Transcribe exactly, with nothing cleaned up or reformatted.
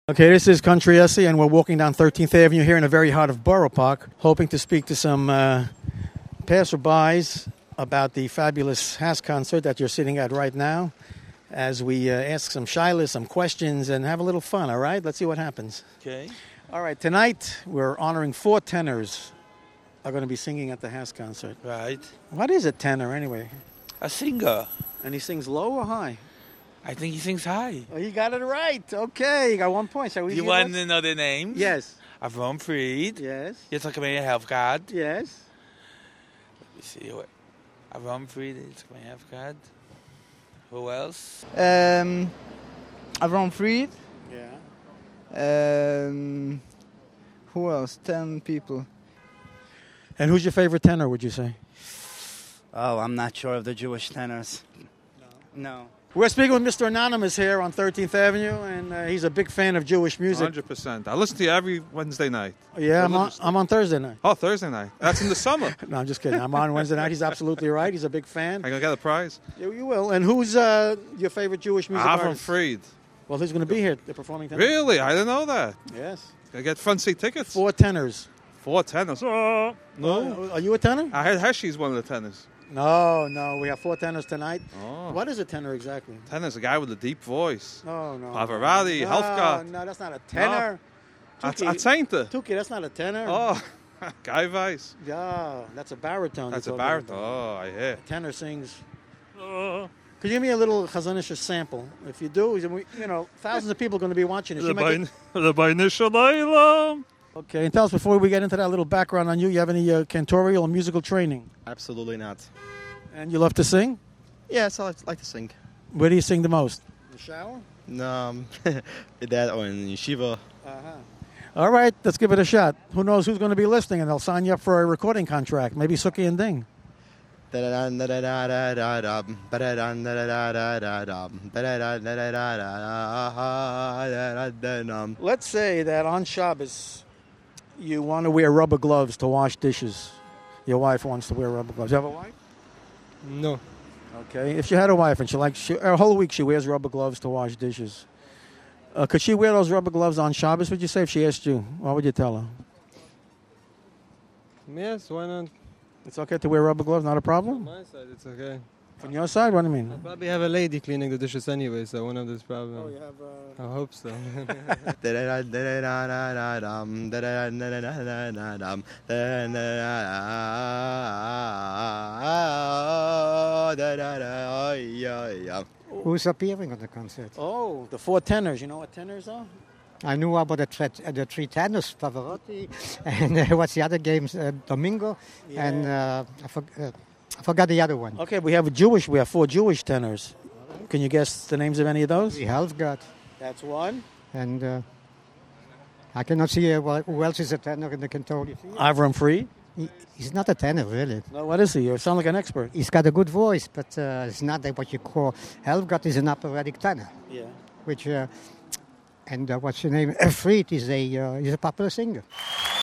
Okay, this is Country Essie, and we're walking down thirteenth Avenue here in the very heart of Borough Park, hoping to speak to some uh, passerbys about the fabulous Haas concert that you're sitting at right now, as we uh, ask some Shilas, some questions, and have a little fun, all right? Let's see what happens. Okay. All right, tonight we're honoring four tenors are going to be singing at the Haas concert. Right. What is a tenor, anyway? A singer. And he sings low or high? I think he sings high. Oh, you got it right. Okay, you got one point. Shall we Do you hear want those? to know the names? Yes. Avram Fried. Yes. Yitzhak Meir Helfgard. Yes. Let me see. what- Avram Fried, Yitzhak Meir Helfgard. Who else? Um, Avram Fried. Yeah. Um, who else? Ten people. And who's your favorite tenor, would you say? Oh, I'm not sure of the Jewish tenors. No. No. We're speaking with Mister Anonymous here on thirteenth Avenue, and uh, he's a big fan of Jewish music. one hundred percent. I listen to you every Wednesday night. Yeah, I'm on, I'm on Thursday night. Oh, Thursday night. That's in the summer. No, I'm just kidding. I'm on Wednesday night. He's absolutely right. He's a big fan. I'm going to get a prize. You, you will. And who's uh, your favorite Jewish music Avram artist? Fried. Well, who's going to be here? They're performing tonight. Really? I didn't know that. Yes. Can I get front seat tickets? Four tenors. Four tenors. Oh, no. Oh, are you a tenor? I heard Heshy's one of the tenors. No, no. We have four tenors tonight. Oh. What is a tenor exactly? Tenor's a guy with a deep voice. No, no. Pavarotti, no, Helfgott. No, that's not a tenor. That's Tuki. a sainte. Tuki, that's not a tenor. Oh, Guy Weiss. Yeah, that's a baritone. That's a you're talking baritone. about. Oh, I hear. Tenor sings. Oh. Could you give me a little Chazanish sample? If you do, you know, thousands of people are going to be watching this. You might get- Okay, and tell us before we get into that little background on you, you have any uh, cantorial or musical training? Absolutely not. And you love to sing? Yes, I like, like to sing. Where do you sing the most? In the shower? Um, that or in yeshiva. Uh-huh. All right, let's give it a shot. Who knows who's going to be listening, and they'll sign you up for a recording contract. Maybe Suki and Ding. Let's say that on Shabbos, you want to wear rubber gloves to wash dishes. Your wife wants to wear rubber gloves. You have a wife? No. Okay. If she had a wife and she likes, she, a whole week she wears rubber gloves to wash dishes. Uh, could she wear those rubber gloves on Shabbos, would you say, if she asked you? What would you tell her? Yes, why not? It's okay to wear rubber gloves, not a problem? On my side, it's okay. From your side, what do you mean? I probably have a lady cleaning the dishes anyway, so I won't have this problem. Oh, you have... Uh... I hope so. Who's appearing on the concert? Oh, the four tenors. You know what tenors are? I knew about the, tre- uh, the three tenors, Pavarotti, and uh, what's the other games? Uh, Domingo, Yeah. and uh, I, for- uh, I forgot the other one. Okay, we have a Jewish. We have four Jewish tenors. Can you guess the names of any of those? The Helfgott, That's one. and uh, I cannot see uh, wh- who else is a tenor in the cantorial. Avram Fried. He, he's not a tenor, really. No, what is he? You sound like an expert. He's got a good voice, but uh, it's not like what you call... Helfgott is an operatic tenor, Yeah. which... Uh, and uh, what's your name? Fried is a, uh, is a popular singer.